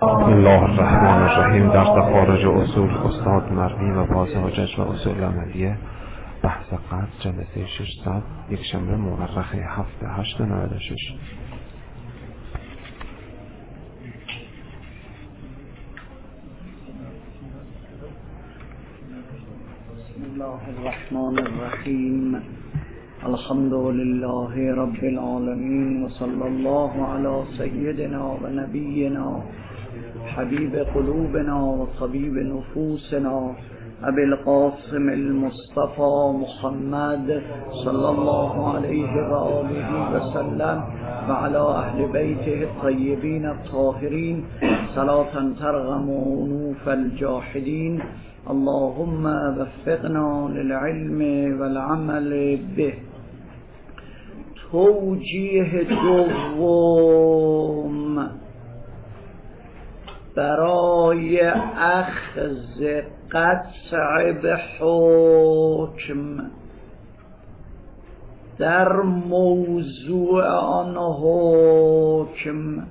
بسم الله الرحمن الرحیم. درس خارج اصول استاد مرمی و بازاجج و اصول عملیه، بحث قرض، جلسه 600، یکشنبه مورخ 7/8/96. بسم الله الرحمن الرحیم. الحمد لله رب العالمین و صلی الله علی سیدنا و نبینا حبیب قلوبنا و طبیب نفوسنا ابی القاسم المصطفى محمد صلی الله علیه و آله و سلم و علی اهل بیته الطیبین الطاهرین صلاة ترغم انوف الجاحدین. اللهم وفقنا للعلم والعمل به. توجیه دوم برای اخذ قطع به حکم در موضوع آن حکم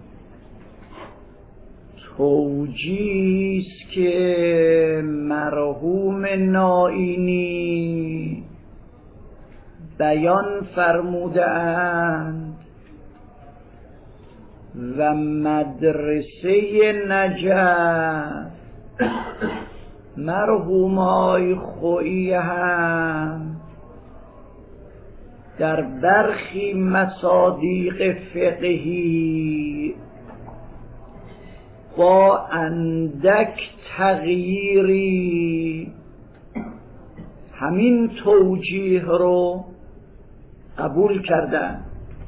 توجیه است که مرحوم نائینی بیان فرموده اند و مدرسه نجف مرحوم آی خویی هم در برخی مصادیق فقهی با اندک تغییری همین توجیه رو قبول کردن.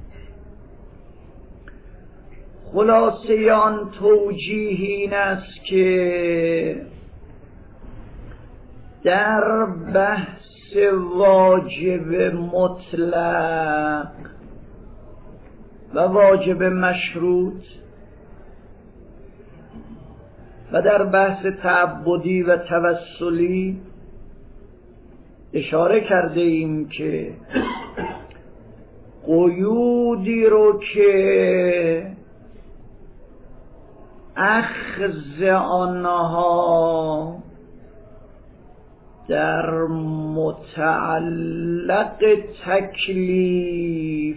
خلاصه آن توجیه این است که در بحث واجب مطلق و واجب مشروط و در بحث تعبدی و توسلی اشاره کرده ایم که قیودی رو که اخذ آنها در متعلق تکلیف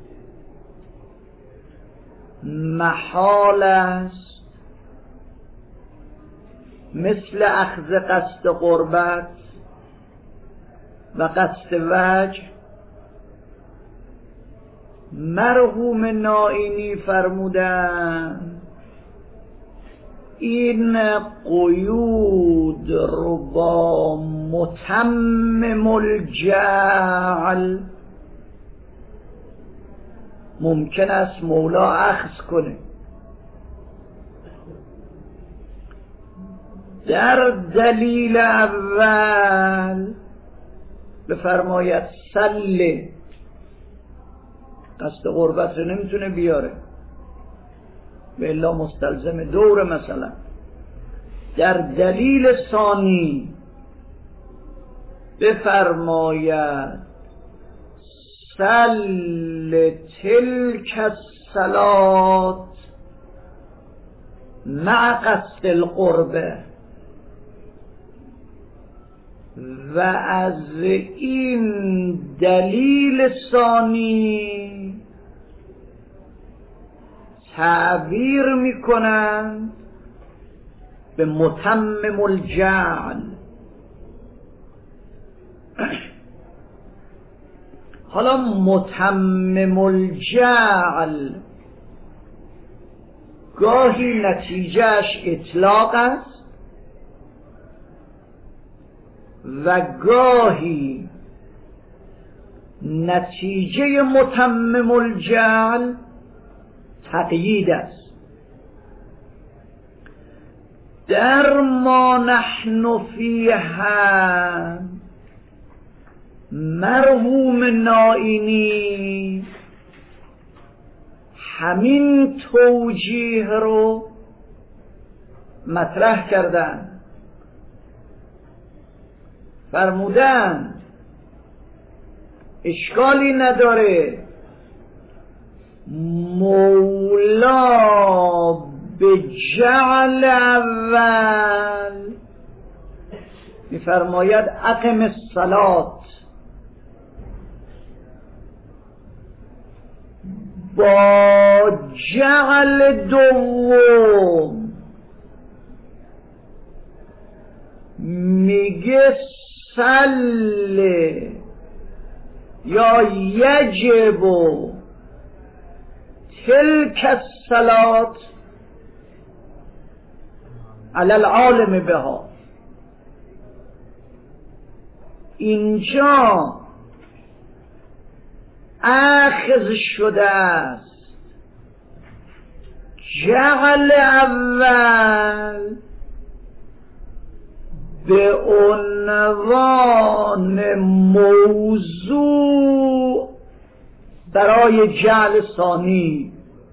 محال است، مثل اخذ قصد قربت و قصد وجه. مرحوم نائینی فرمودند این قیود رو با متمم الجعل ممکن است مولا اخذ کنه. در دلیل اول بفرماید سله، قصد قربت رو نمیتونه بیاره به الا مستلزم دور مثلا. در دلیل ثانی بفرماید سل تلک الصلاة مع قصد القربه. و از این دلیل ثانی تعبیر میکنند به متمم الجعل. حالا متمم الجعل گاهی نتیجهش اطلاق است و گاهی نتیجه متمم الجعل تقیید است. در ما نحن فیها مرحوم نائینی همین توجیه رو مطرح کردن. فرمودن اشکالی نداره مولا به جعل اول می‌فرماید اقم الصلاة، با جعل دوم میگه سل یا یجب تلک الصلاة علی العالم بها. اینجا اخذ شده است جعل اول به عنوان موضوع برای جعل ثانی.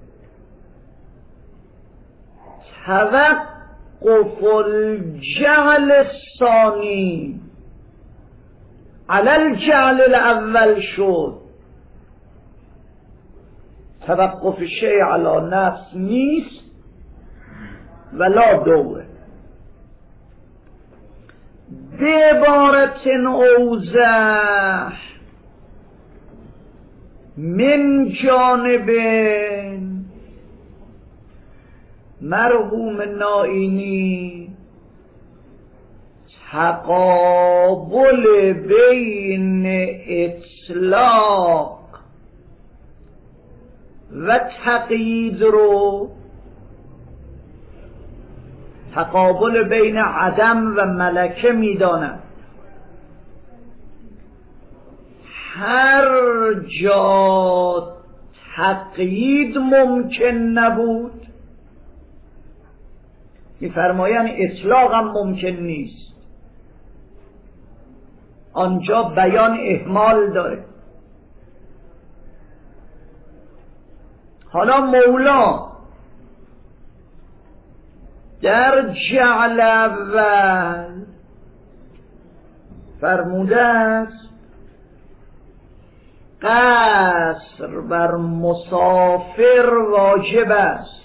توقف الجعل الثانی علی الجعل الاول شد. توقف شیء علی نفس نیست ولا دوره. به عبارت اوضح من جانب مرحوم نائینی تقابل بین اطلاق و تقیید رو، تقابل بین عدم و ملکه میدانند. هر جا تقیید ممکن نبود می‌فرمایند اطلاق هم ممکن نیست. آنجا بیان اهمال داره. حالا مولا در جعل اول فرموده است قصر بر مسافر واجب است.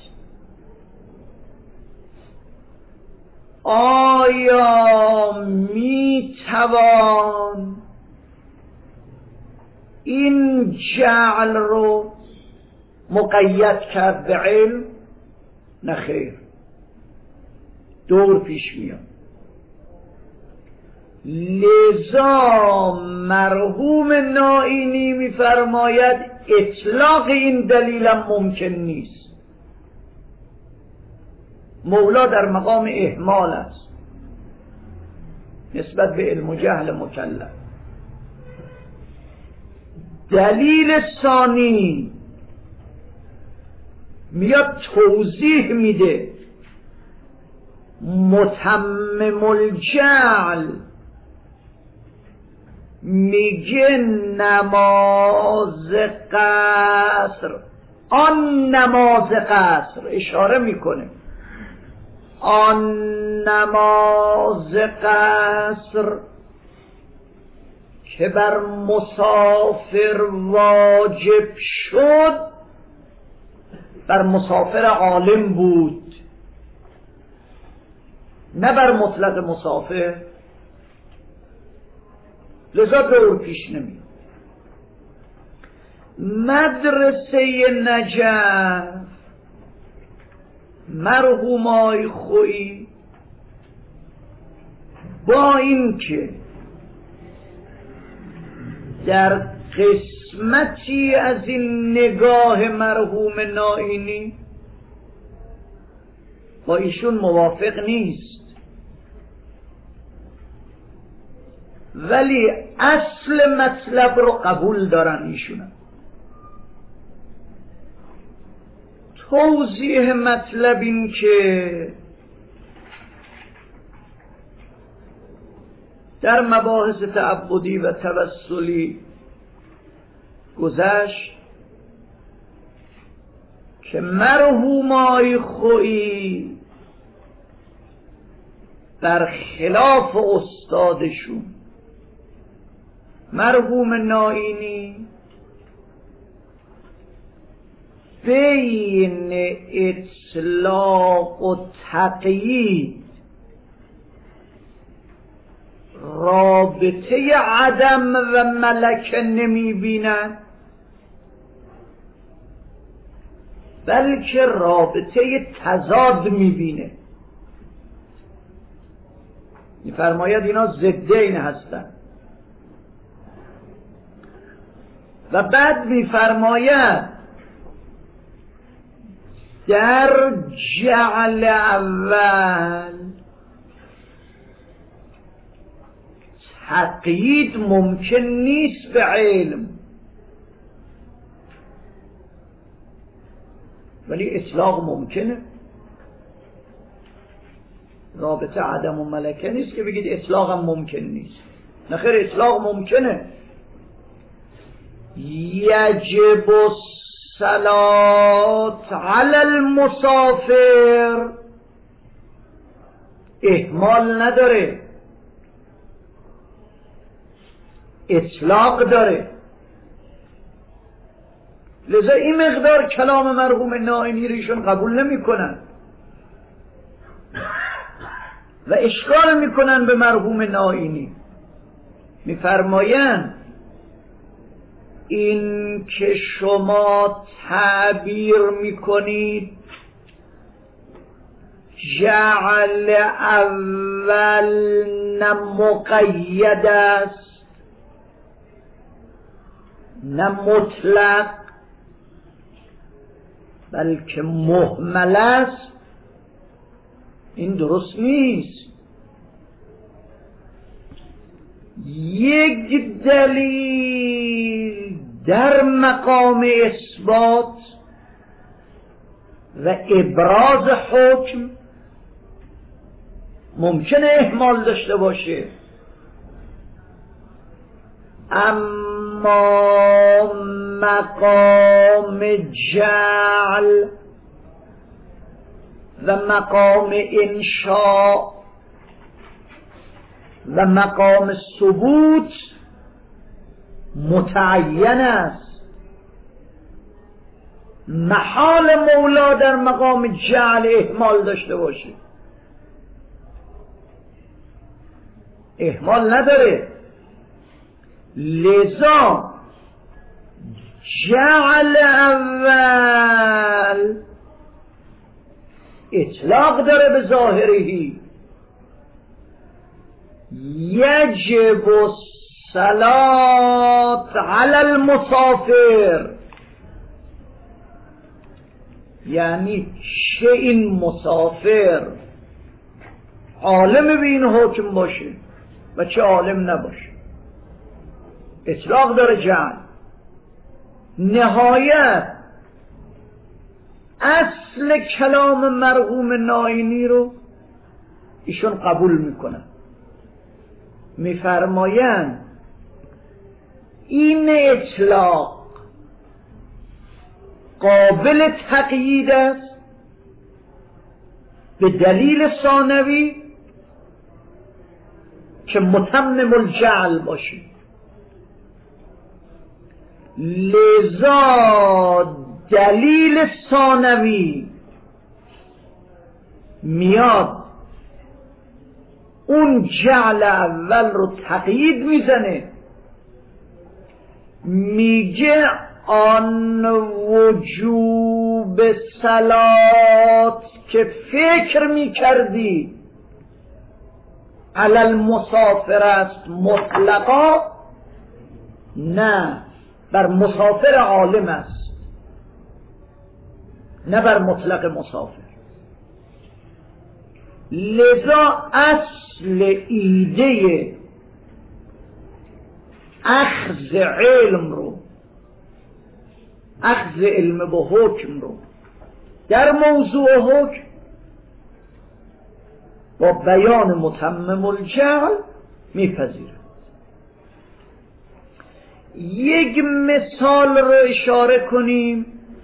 آیا می توان این جعل رو مقید کرد به علم؟ نه خیر، دور پیش میاد. لذا مرحوم نائینی میفرماید اطلاق این دلیلم ممکن نیست. مولا در مقام اهمال است نسبت به علم و جهل مکلف. دلیل ثانی میاد توضیح میده متمم الجعل میگه نماز قصر، آن نماز قصر اشاره میکنه، آن نماز قصر که بر مسافر واجب شد بر مسافر عالم بود، نه بر مطلق مسافر. لذا دور پیش نمیاد. مدرسه نجف مرحوم آی خویی با این که در قسمتی از این نگاه مرحوم نائینی با ایشون موافق نیست، ولی اصل مطلب رو قبول دارن ایشون. توضیح مطلب این که در مباحث تعبدی و توسلی گذشت که مرحوم آی خویی برخلاف استادشون مرحوم نائینی بین اطلاق و تقیید رابطه عدم و ملکه نمی بیند، بلکه رابطه تضاد می بینه. می‌فرماید اینا ضدین هستند و بعد می‌فرماید در جعل اول تقیید ممکن نیست به علم، ولی اطلاق ممکنه. رابطه عدم و ملکه نیست که بگید اطلاق هم ممکن نیست. نخیر، اطلاق ممکنه. یجب الصلاة علی المسافر احمال نداره، اطلاق داره. لذا این مقدار کلام مرحوم نائینی رو ایشون قبول نمی کنن و اشکال میکنن به مرحوم نائینی. میفرمایند این که شما تعبیر میکنید جعل اول نه مقید است نه مطلق، بلکه مهمل است، این درست نیست. یک دلیل در مقام اثبات و ابراز حکم ممکنه اهمال داشته باشه، اما مقام جعل و مقام انشاء و مقام ثبوت متعین است. محال مولا در مقام جعل اهمال داشته باشه، اهمال نداره. لذا جعل اول اطلاق داره به ظاهری. یجب الصلاة علی المسافر، یعنی چه این مسافر عالم به این حکم باشه و چه عالم نباشه. اطلاق داره جعل. نهایت اصل کلام مرحوم نائینی رو ایشون قبول میکنن. میفرمایند این اطلاق قابل تقیید است به دلیل ثانوی که متمم الجعل باشه. لذا دلیل ثانوی میاد اون جعل اول رو تقیید میزنه، میگه آن وجوب صلات که فکر میکردی علی المسافر است مطلقا، نه بر مسافر عالم است، نه بر مطلق مسافر. لذا اصل ایده اخذ علم رو، اخذ علم به حکم رو در موضوع حکم با بیان متمم الجعل میپذیرد. یک مثال رو اشاره کنیم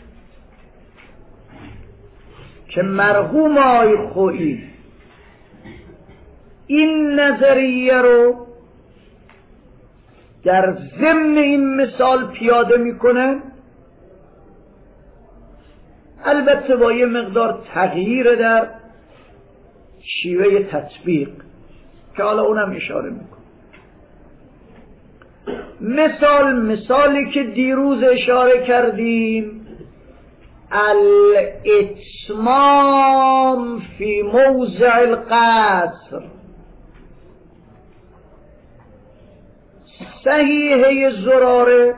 که مرحوم آقای خویی این نظریه رو در ضمن این مثال پیاده میکنه البته با یه مقدار تغییر در شیوه تطبیق که حالا اونم اشاره میکنه. مثالی که دیروز اشاره کردیم، الاتمام فی موضع القصر. صحیحه زراره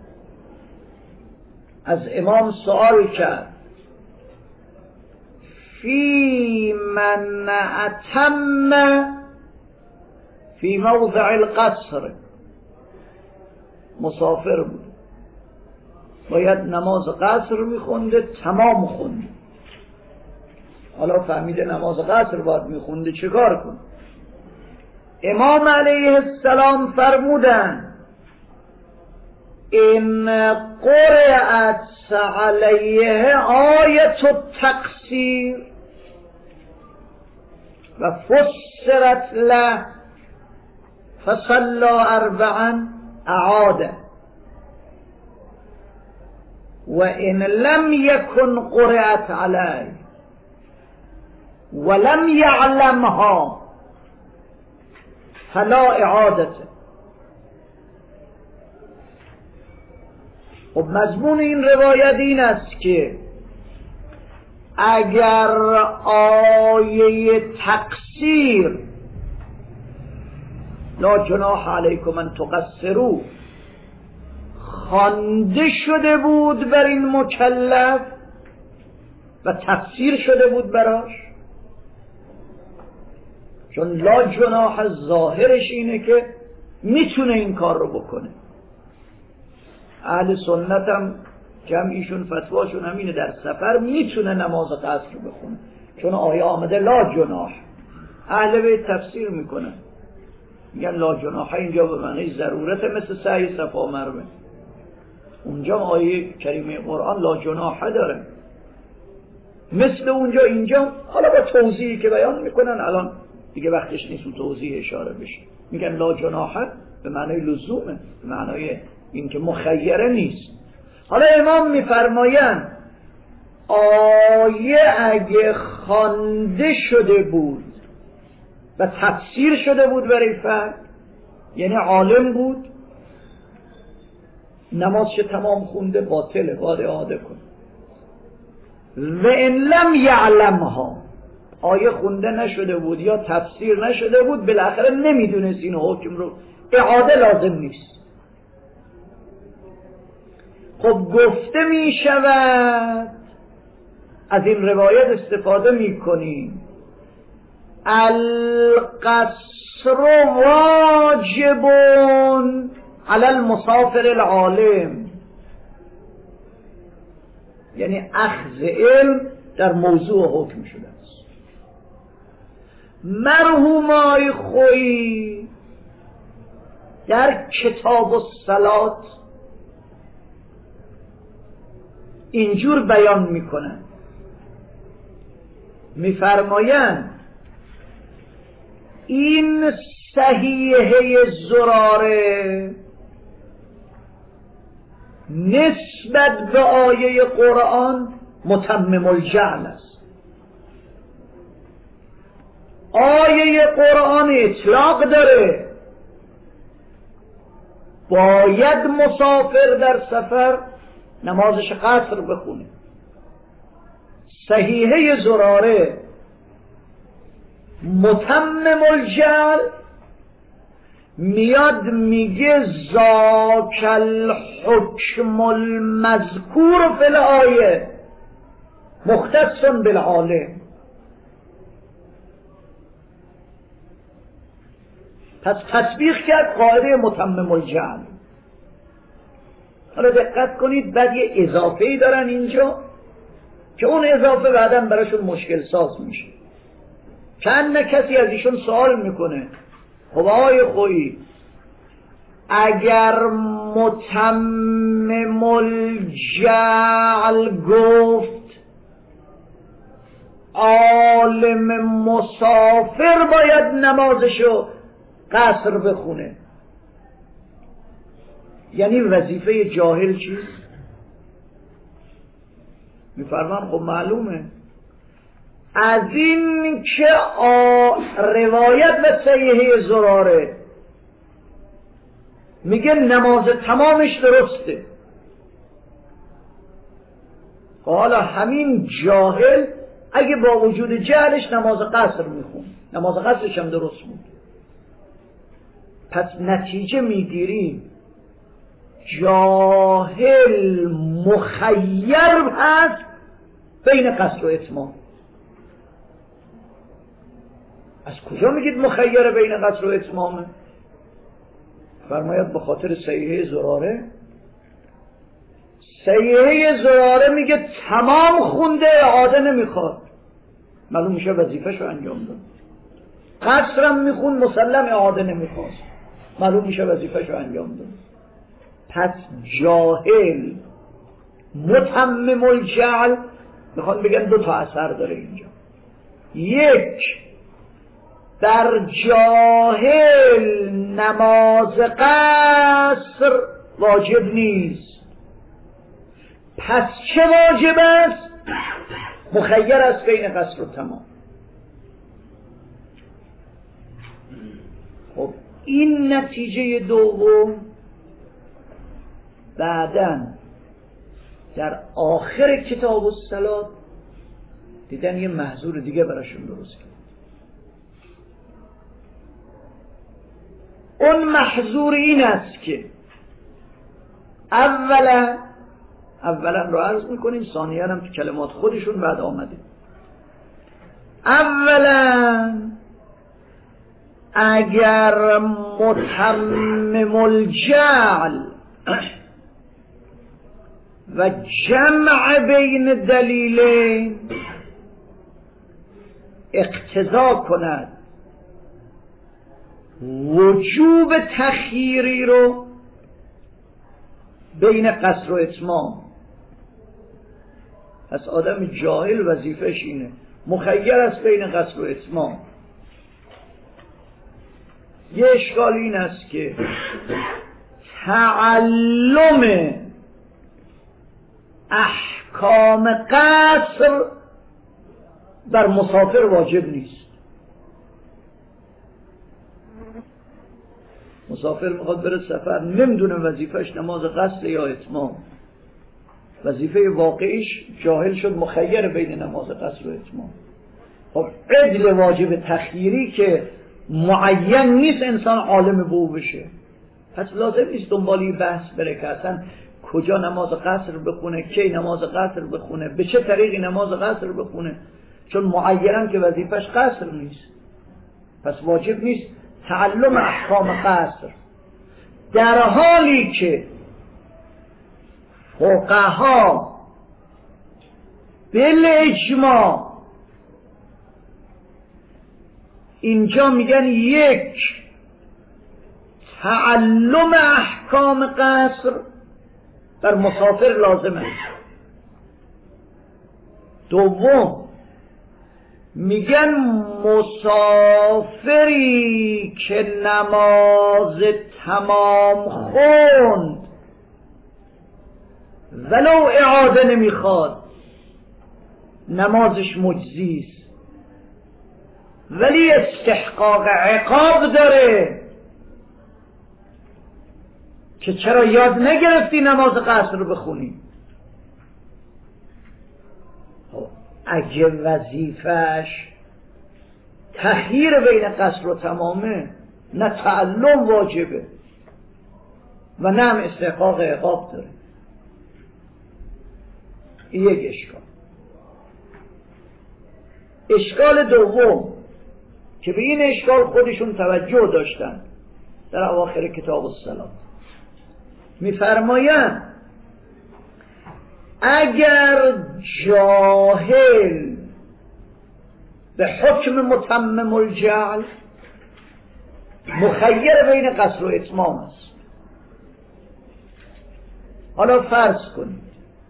از امام سوال کرد فی من اتم فی موضع القصر، مسافر بود، باید نماز قصر میخونده، تمام خونده. حالا فهمیده نماز قصر باید میخونده، چه کار کنه؟ امام علیه السلام فرمودن این قرأت علیه آیت التقصیر و فسرت له فصلی اربعا اعاده و ان لم یکن قرأت علیه ولم یعلمها فلا اعادته. خب مضمون این روایت این است که اگر آیه تقصیر لا جناح علیکم ان تقصروا خوانده شده بود بر این مکلف و تفسیر شده بود براش، چون لا جناح ظاهرش اینه که میتونه این کار رو بکنه. اهل سنت هم جمعیشون فتواشون همینه، در سفر میتونه نماز قصر بخونه چون آیه آمده لا جناح. اهل بیت تفسیر میکنن میگن لا جناح اینجا به معنی ضرورت، مثل سعی صفا مروه، اونجا آیه کریمه قرآن لا جناح داره مثل اونجا اینجا. حالا با توضیحی که بیان میکنن الان دیگه وقتش نیست اون توضیح اشاره بشه، میگن لا جناح به معنی لزومه، به معنی این که مخیره نیست. حالا امام میفرمایند آیه اگه خوانده شده بود و تفسیر شده بود برای فرد، یعنی عالم بود، نمازش تمام خونده باطله، باید اعاده کن. و ان لم یعلمها، آیه خونده نشده بود یا تفسیر نشده بود، بالاخره نمیدونست این حکم رو، اعاده لازم نیست. خب گفته می شود، از این روایت استفاده می کنیم، القصر واجب علی المسافر العالم، یعنی اخذ علم در موضوع حکم شده است. مرحومای خویی در کتاب الصلات اینجور بیان میکنن، میفرمایند این صحیحه زراره نسبت به آیه قرآن متمم الجعل است. آیه قرآن اطلاق داره، باید مسافر در سفر نمازش قصر بخونه. صحیحه زراره متمم الجعل میاد میگه ذاک الحکم المذکور فی الآیه مختص بالعالم. پس تطبیق کرد قاعده متمم الجعل. حالا دقت کنید، بعد یه اضافه‌ای دارن اینجا که اون اضافه بعداً براشون مشکل ساز میشه. چند کسی از ایشون سوال میکنه خب آقای خویی اگر متمم الجعل گفت عالم مسافر باید نمازشو قصر بخونه، یعنی وظیفه جاهل چیست؟ میفرمان خب معلومه از این که روایت و صحیحه زراره میگه نماز تمامش درسته، حالا همین جاهل اگه با وجود جهلش نماز قصر میخون، نماز قصرش هم درست بود، پس نتیجه میگیریم جاهل مخیر هست بین قصر و اتمام. از کجا میگید مخیر بین قصر و اتمامه؟ فرماید به خاطر صحیحه زراره. صحیحه زراره میگه تمام خونده اعاده نمیخواد، معلوم میشه وظیفه‌شو انجام داد. قصرم میخون مسلم اعاده نمیخواست، معلوم میشه وظیفه‌شو انجام داد. پس جاهل متمم الجهل میخوان بگن دو تا اثر داره اینجا. یک، در جاهل نماز قصر واجب نیست، پس چه واجب است؟ مخیر است بین قصر و تمام. خب این نتیجه دوم بعداً در آخر کتاب الصلاة دیدن یه محظور دیگه براشون درست کرد. اون محظور این است که اولا رو عرض میکنیم، ثانیاً هم تو کلمات خودشون بعد آمده. اولا اگر متمم الجعل و جمع بین دلیلین اقتضا کند وجوب تخییری رو بین قصر و اتمام، پس آدم جاهل وظیفش اینه مخیر است بین قصر و اتمام. یه اشکال این است که تعلم احکام قصر بر مسافر واجب نیست. مسافر میخواد بره سفر، نمیدونه وظیفهش نماز قصر یا اتمام، وظیفه واقعیش جاهل شد مخیر بین نماز قصر و اتمام. خب عدل واجب تخییری که معین نیست انسان عالم به او بشه، پس لازم نیست دنبالی بحث بره که اصلا کجا نماز قصر بخونه، کی نماز قصر بخونه، به چه طریقی نماز قصر بخونه، چون معینن که وظیفش قصر نیست، پس واجب نیست تعلم احکام قصر. در حالی که فقها بالاجماع اینجا میگن یک، تعلم احکام قصر بر مسافر لازم است. دوم میگن مسافری که نماز تمام خوند ولو اعاده نمیخواد نمازش مجزی است، ولی استحقاق عقاب داره که چرا یاد نگرفتی نماز قصر رو بخونی. اگه وظیفش تخییر بین قصر و تمامه، نه تعلم واجبه و نه هم استحقاق عقاب داره. این یک اشکال. اشکال دوم که به این اشکال خودشون توجه داشتن در اواخر کتاب الصلاة، میفرمایند اگر جاهل به حکم متمم الجعل مخیر بین قصر و اتمام است، حالا فرض کنید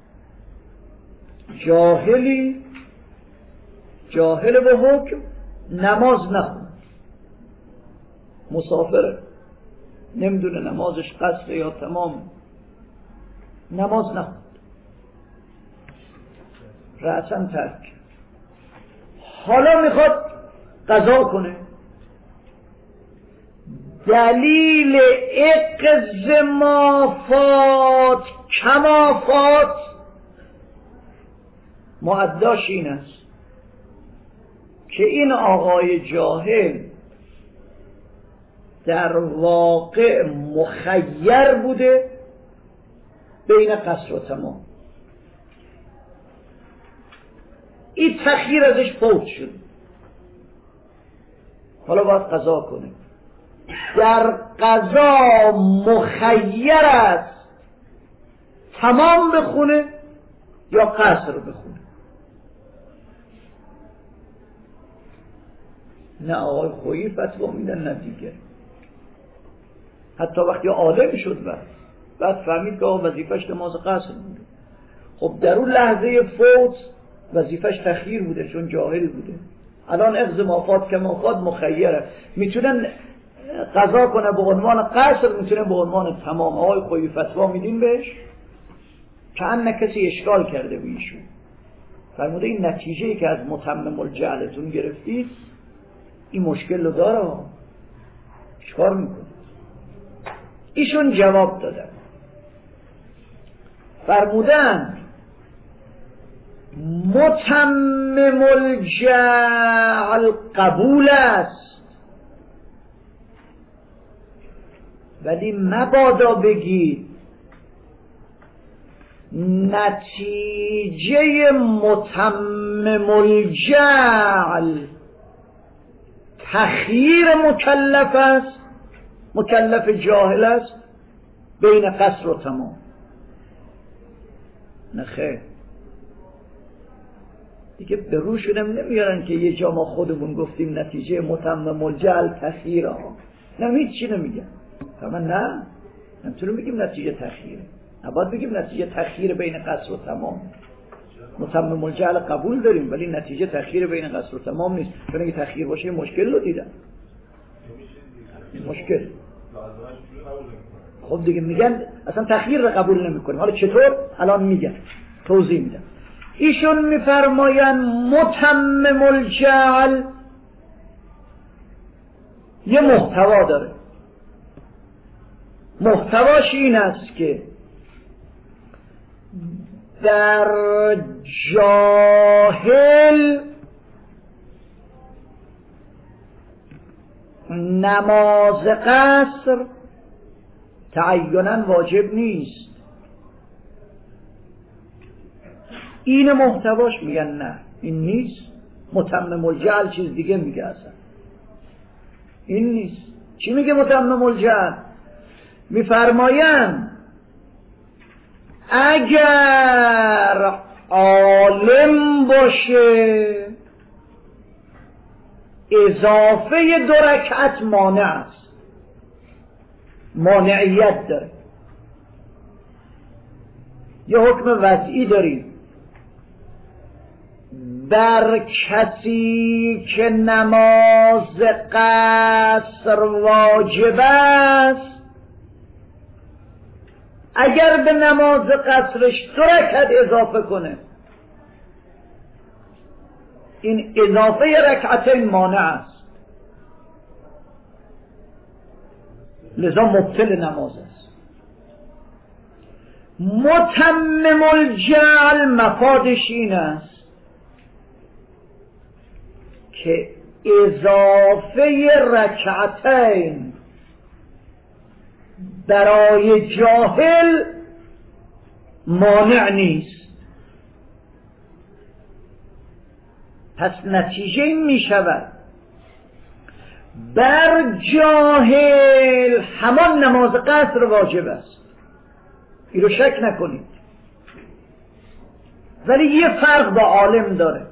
جاهل به حکم نماز نخوند، مسافره نمیدونه نمازش قصر یا تمام، نماز نخوند. رأساً ترک. حالا میخواد قضا کنه. دلیل اقض ما فات کما فات معداش این است که این آقای جاهل در واقع مخیر بوده بین قصر و تمام. این تخییر ازش فوت شد، حالا باید قضا کنه. در قضا مخیر است تمام بخونه یا قصر بخونه. نه آقای خویی فتوا میدن نه دیگه. حتی وقتی عالم شد بعد فهمید که وظیفش نماز قصر بوده. خب در اون لحظه فوت وظیفش تخییر بوده چون جاهل بوده. الان اقض ما فات کما فات مخیره، میتونن قضا کنه به عنوان قصر، میتونه به عنوان تمام. آقای خویی فتوا میدین بهش که ان کسی اشکال کرده به ایشون، فرموده این نتیجه‌ای که از متمم الجعلتون گرفتید این مشکل رو داره، چیکار میکنه؟ ایشون جواب دادن، فرمودن متمم الجعل قبول است، ولی مبادا بگید نتیجه متمم الجعل تخییر مکلف است، مکلف جاهل است بین قصر و تمام. نه خیر، دیگه به روشونم نمیارن که یه جا ما خودمون گفتیم نتیجه متمم الجعل تخییر ها، نه هیچ چی نمیگن. فرمان نه نمیتونیم بگیم نتیجه تخییره، نباید بگیم نتیجه تخییر بین قصر و تمام. متمم الجعل قبول داریم ولی نتیجه تخییر بین قصر و تمام نیست، چون اگه تخییر باشه مشکل رو دیدن. مشکل خب دیگه میگن اصلا تخییر رو قبول نمیکنیم. حالا چطور؟ الان میگن، توضیح میدن. ایشون میفرماین متمم الجعل یه محتوا داره. محتواش این است که در جاهل نماز قصر تعینا واجب نیست. این محتواش. میگن نه این نیست، متمم الجعل چیز دیگه میگه، اصلا این نیست. چی میگه متمم الجعل؟ میفرماین اگر عالم باشه اضافه 2 رکعت مانع است، مانعیت داره. یه حکم وضعی داریم بر کسی که نماز قصر واجب است اگر به نماز قصرش 2 رکعت اضافه کنه این اضافه رکعتین مانع است، لذا مبطل نماز است. متمم الجعل مفادش این است که اضافه رکعتین برای جاهل مانع نیست. پس نتیجه این می شود بر جاهل همان نماز قصر واجب است، این رو شک نکنید. ولی یه فرق با عالم داره.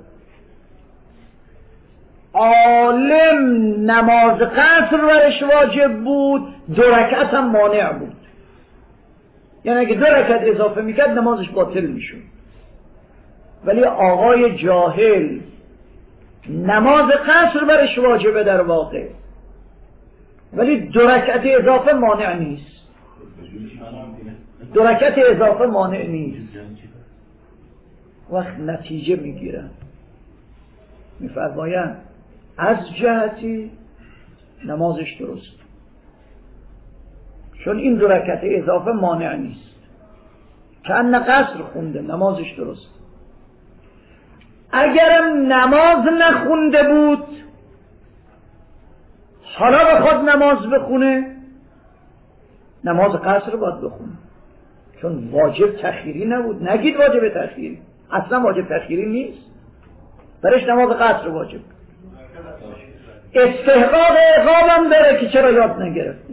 عالم نماز قصر برش واجب بود، 2 رکعت هم مانع بود، یعنی اگه 2 رکعت اضافه میکرد نمازش باطل میشد. ولی آقای جاهل نماز قصر برش واجبه در واقع، ولی 2 رکعت اضافه مانع نیست. 2 رکعت اضافه مانع نیست. وقت نتیجه میگیرن، میفرمایند از جهتی نمازش درست، چون این 2 رکعت اضافه مانع نیست، کأن قصر خونده نمازش درست. اگرم نماز نخونده بود حالا به خود نماز بخونه، نماز قصر باید بخونه، چون واجب تخییری نبود. نگید واجب تخییری، اصلا واجب تخییری نیست، برش نماز قصر واجب. استحقاق عقابم داره که چرا یاد نگرفته.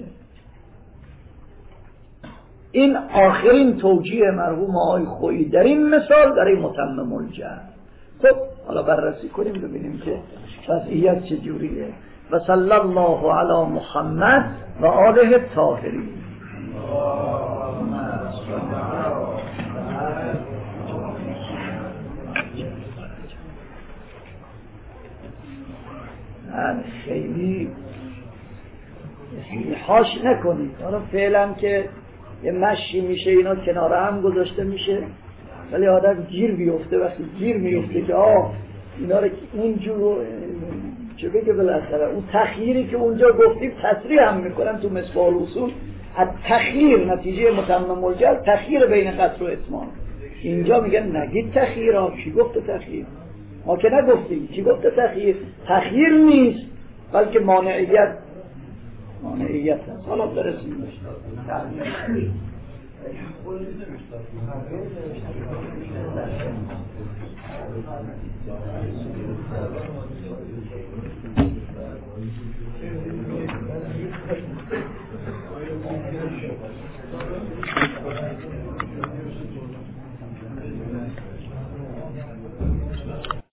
این آخرین توجیه مرحوم آقای خویی در این مثال برای متمم الجهل. خب حالا بررسی کنیم ببینیم که وضعیت چجوریه. و صلی الله علی محمد و آله الطاهرین. خیلی حاش نکنید. حالا فعلا که یه مشی میشه اینا کنار هم گذاشته میشه، ولی آدم گیر بیفته. وقتی گیر میفته که اینا رو اونجور چه بگه بالاخره اون تخییری که اونجا گفتیم تصریح هم میکنم تو مصباح الاصول، از تخییر نتیجه متمم الجهل تخییر بین قصر و اتمام. اینجا میگن نگید تخییر ها. کی گفته تخییر؟ ما که نگفتیم. کی گفته تخییر؟ تخییر نیست بلکه مانعیت هست. حالا برسیم